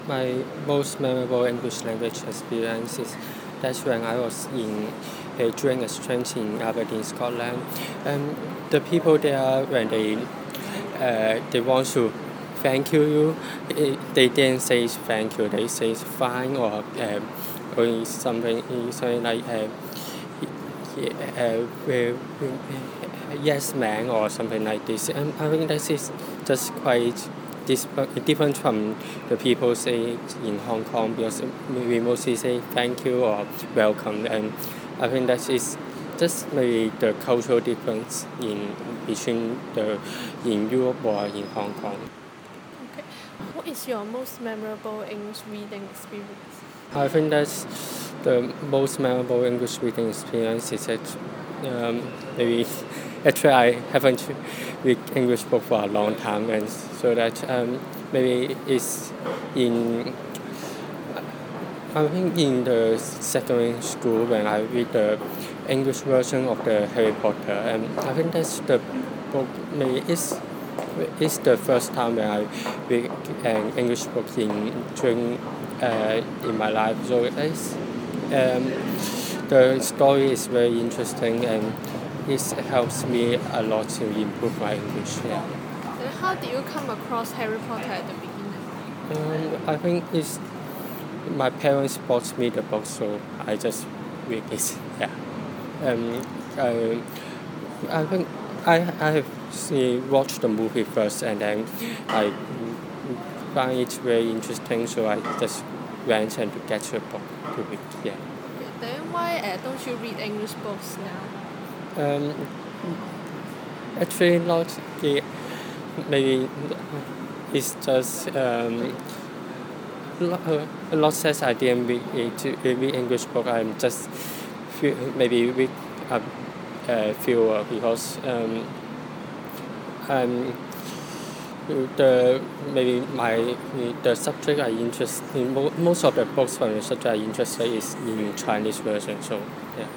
My most memorable English language experience is that's when I was during exchange in Aberdeen, Scotland. The people there, when they want to thank they didn't say thank you. They say fine or something like yes man or something like this. And I think that is just quite different from the people say in Hong Kong, because we mostly say thank you or welcome, and I think that is just maybe the cultural difference in Europe or in Hong Kong. Okay. What is your most memorable English reading experience? I think that's the most memorable English reading experience is that maybe actually I haven't read English book for a long time, and so that maybe it's in I think in the secondary school when I read the English version of the Harry Potter, and I think that's the book maybe it's the first time when I read an English book in my life. So the story is very interesting, and it helps me a lot to improve my English. Yeah. Then how did you come across Harry Potter at the beginning? I think it's my parents bought me the book, so I just read it. Yeah. I think I have watched the movie first, and then I find it very interesting, so I just went and to get the book to read. Yeah. Then why don't you read English books now? Actually, not the maybe it's just a lot says I didn't read English book. I'm just maybe read fewer because the subject I interest in most of the books from the subject I interested is in Chinese version. So yeah.